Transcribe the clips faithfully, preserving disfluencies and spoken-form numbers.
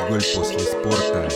алкоголь после спорта.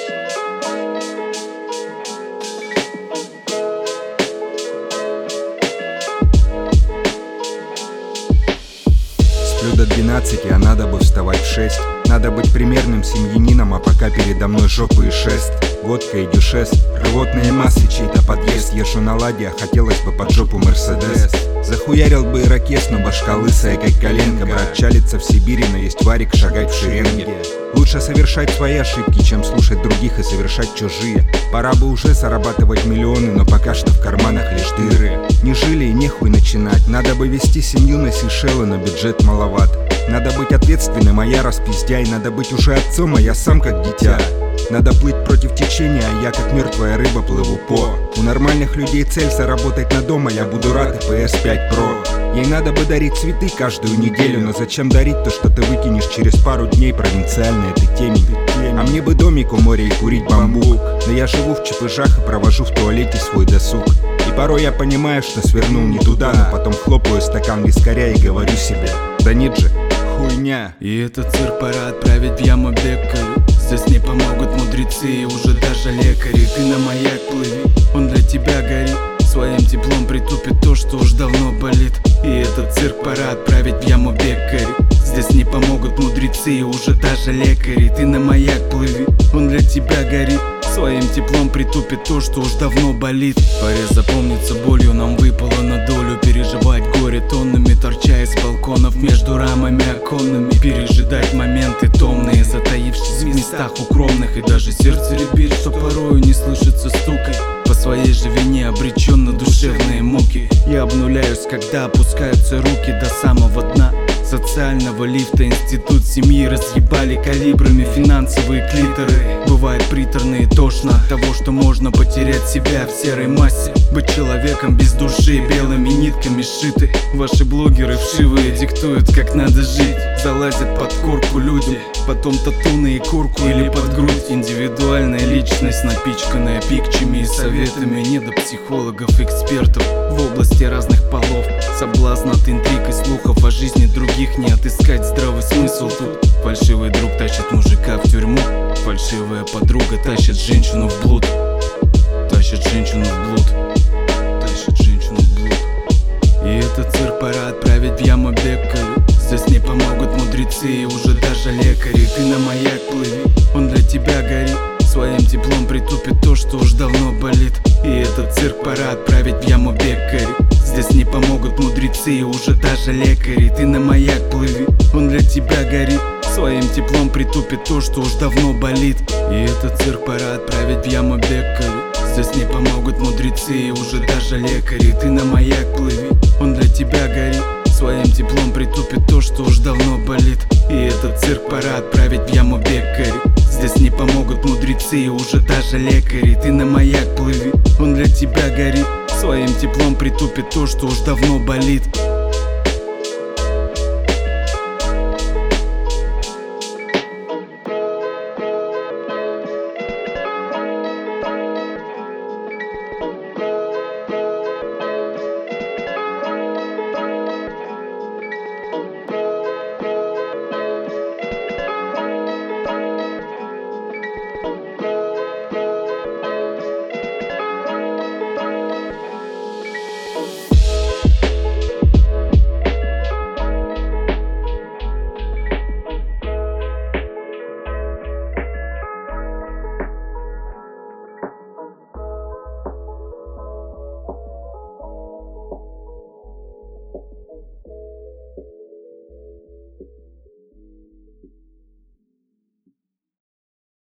Сплю до двенадцати, а надо бы вставать в шесть. Надо быть примерным семьянином, а пока передо мной жопы и шест. Водка и дюшес, рвотные массы, чей-то подъезд. Езжу на ладе, а хотелось бы под жопу Мерседес. Захуярил бы ирокез, но башка лысая, как коленка. Брат чалится в Сибири, но есть варик, шагать в шеренге. Лучше совершать свои ошибки, чем слушать других и совершать чужие. Пора бы уже зарабатывать миллионы, но пока что в карманах лишь дыры. Не жили и нехуй начинать. Надо бы вести семью на Сейшелы, но бюджет маловат. Надо быть ответственным, а я распиздяй. Надо быть уже отцом, а я сам как дитя. Надо плыть против течения, а я как мертвая рыба плыву по. У нормальных людей цель заработать на дом, а я буду рад и пи эс пять про. Ей надо бы дарить цветы каждую неделю, но зачем дарить то, что ты выкинешь через пару дней? Провинциальная ты темень. А мне бы домик у моря и курить бамбук. Но я живу в чепыжах и провожу в туалете свой досуг. И порой я понимаю, что свернул не туда, но потом хлопаю стакан вискаря и говорю себе: да нет же, хуйня. И этот цирк пора отправить в яму бекарю. Здесь не помогут мудрецы и уже даже лекари. Ты на маяк плыви, он для тебя горит. Своим теплом притупит то, что уж давно болит. И этот цирк пора отправить в яму бекарю. Здесь не помогут мудрецы и уже даже лекари. Ты на маяк плыви, он для тебя горит. Своим теплом притупит то, что уж давно болит. Порез запомнится болью, нам выпало на долю переживать горе тоннами, торча из балконов между рамами оконными. Пережидать моменты томные, затаившись в местах укромных. И даже сердце ребит, что порою не слышится стука. По своей же вине обречен на душевные муки. Я обнуляюсь, когда опускаются руки до самого дна социального лифта. Институт семьи разъебали калибрами финансовые клиторы. Бывает приторно и тошно от того, что можно потерять себя в серой массе. Быть человеком без души, белыми нитками сшиты. Ваши блогеры вшивые диктуют, как надо жить. Залазят под куртку люди, потом тату на и курку или под грудь. Индивидуальная личность, напичканная пикчами и советами не до психологов, экспертов в области разных полов. Соблазн от интриг и слухов о жизни других, не отыскать здравый смысл тут. Фальшивый друг тащит мужика в тюрьму, фальшивая подруга тащит женщину в блуд. Тащит женщину в блуд. Тащит женщину в блуд. И этот цирк пора отправить в яму бекарю. Здесь не помогут мудрецы и уже даже лекари. Ты на маяк плыви, он для тебя горит. Своим теплом притупит то, что уж давно болит. И этот цирк пора отправить в яму бекарю. Здесь не помогут мудрецы и уже даже лекари. Ты на маяк плыви, он для тебя горит. Своим теплом притупит то, что уж давно болит. И этот цирк пора отправить в яму бекарю. Здесь не помогут мудрецы и уже даже лекари. Ты на маяк плыви, он для тебя горит. Своим теплом притупит то, что уж давно болит. И этот цирк пора отправить в яму бекарю. Здесь не помогут мудрецы и уже даже лекари. Ты на маяк плыви, он для тебя горит. Своим теплом притупит то, что уж давно болит.